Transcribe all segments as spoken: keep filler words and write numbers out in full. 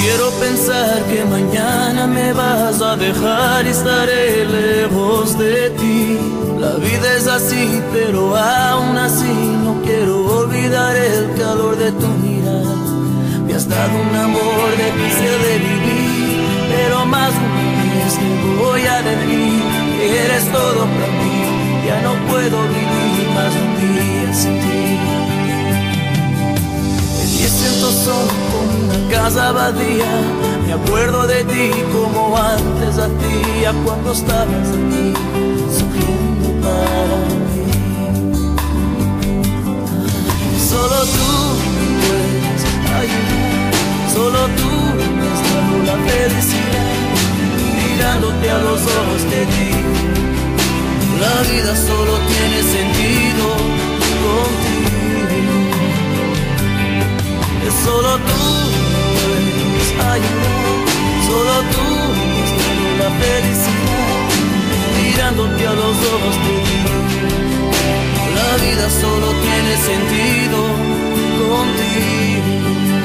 quiero pensar que mañana me vas a dejar y estaré lejos de ti. La vida es así, pero aún así no quiero olvidar el calor de tu mirada. Me has dado un amor difícil de vivir, pero más una vez te voy a decir que eres todo para mí. Ya no puedo vivir más un día sin ti. Me siento solo como una casa vacía. Me acuerdo de ti como antes hacía cuando estabas aquí, sufriendo para mí. Solo tú puedes ayudar, solo tú me has dado la felicidad. Mirándote a los ojos te digo, la vida solo tiene sentido contigo. Solo tú puedes ayudar, solo tú me has dado la felicidad. Mirándote a los ojos te digo, la vida solo tiene sentido contigo.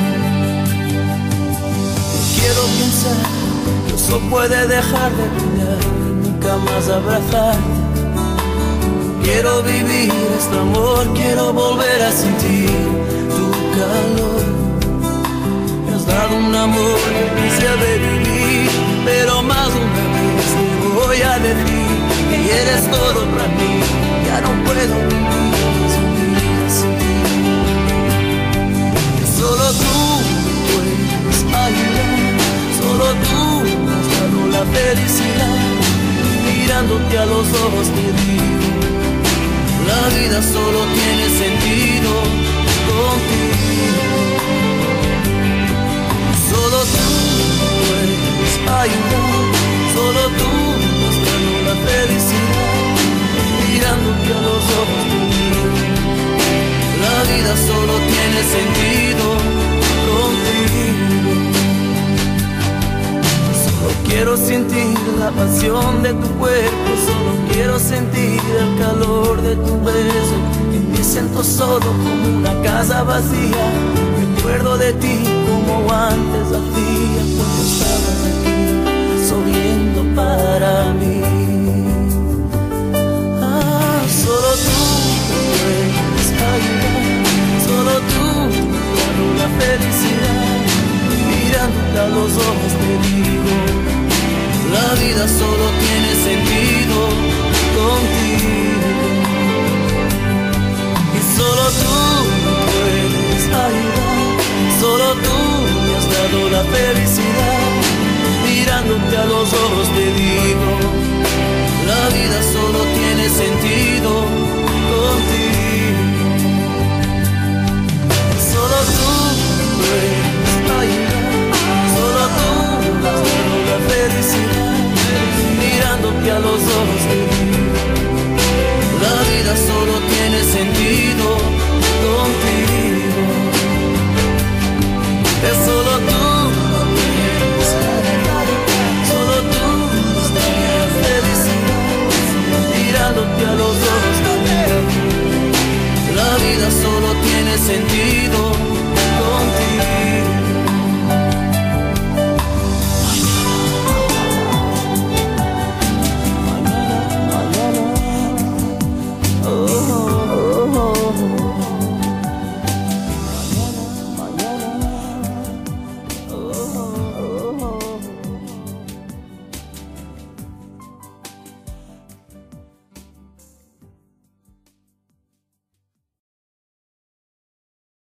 Quiero pensar que eso puede dejar de brillar, nunca más abrazarte. Quiero vivir este amor, quiero volver a sentir tu calor. Me has dado un amor difícil de vivir, pero más una vez te voy a decir que eres todo para mí. Ya no puedo vivir sin ti, sin ti. Solo tú puedes ayudar, solo tú me has dado la felicidad. Mirándote a los ojos te digo, la vida solo tiene sentido contigo. Solo tú puedes ayudar, solo tú me has dado la felicidad. Mirándote a los ojos te digo, la vida solo tiene sentido contigo. Solo quiero sentir la pasión de tu cuerpo, solo quiero sentir el calor de tu beso. Y me siento solo como una casa vacía. Recuerdo de ti como antes hacía cuando estabas aquí, sonriendo para mí. Ah, solo tú puedes ayudar, solo tú me has dado la felicidad. Mirándote a los ojos te digo, la vida solo tiene sentido contigo. Y solo tú puedes ayudar, solo tú me has dado la felicidad. Mirándote a los ojos te digo,